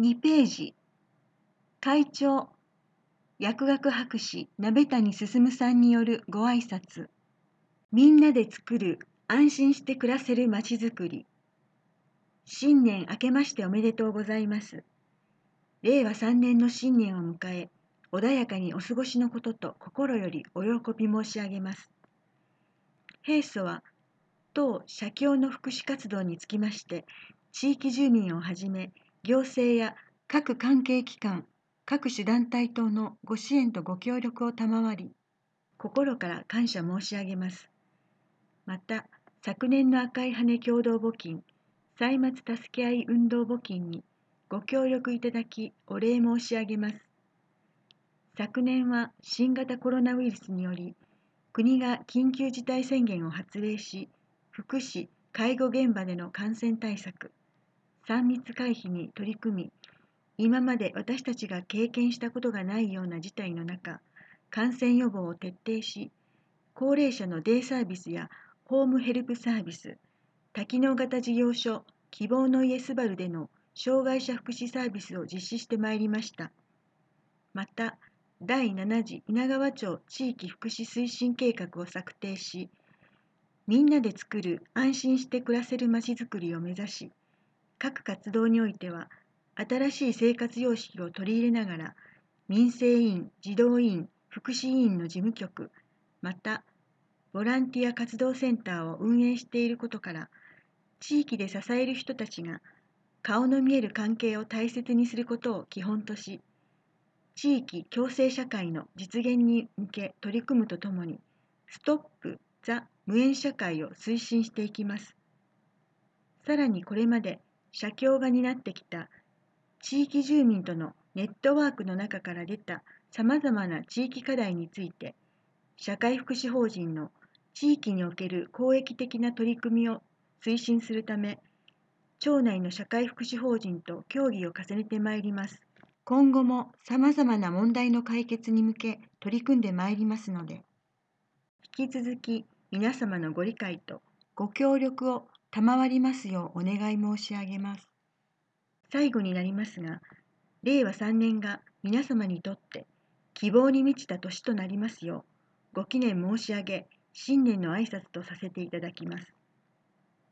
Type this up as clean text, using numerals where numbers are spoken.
2ページ、会長、薬学博士鍋谷進さんによるご挨拶。みんなで作る安心して暮らせるまちづくり。新年明けましておめでとうございます。令和3年の新年を迎え、穏やかにお過ごしのことと心よりお喜び申し上げます。平素は、当社協の福祉活動につきまして、地域住民をはじめ、行政や各関係機関、各種団体等のご支援とご協力を賜り、心から感謝申し上げます。また、昨年の赤い羽共同募金、歳末助け合い運動募金にご協力いただきお礼申し上げます。昨年は新型コロナウイルスにより、国が緊急事態宣言を発令し、福祉・介護現場での感染対策、3密回避に取り組み、今まで私たちが経験したことがないような事態の中、感染予防を徹底し、高齢者のデイサービスやホームヘルプサービス、多機能型事業所希望の家すばるでの障害者福祉サービスを実施してまいりました。また、第7次稲川町地域福祉推進計画を策定し、みんなで作る安心して暮らせるまちづくりを目指し、各活動においては、新しい生活様式を取り入れながら、民生委員、児童委員、福祉委員の事務局、また、ボランティア活動センターを運営していることから、地域で支える人たちが顔の見える関係を大切にすることを基本とし、地域共生社会の実現に向け取り組むとともに、ストップ・ザ・無縁社会を推進していきます。さらにこれまで社協が担ってきた地域住民とのネットワークの中から出たさまざまな地域課題について、社会福祉法人の地域における公益的な取り組みを推進するため、町内の社会福祉法人と協議を重ねてまいります。今後もさまざまな問題の解決に向け取り組んでまいりますので、引き続き皆様のご理解とご協力を賜りますようお願い申し上げます。最後になりますが、令和3年が皆様にとって希望に満ちた年となりますよう、ご祈念申し上げ、新年の挨拶とさせていただきます。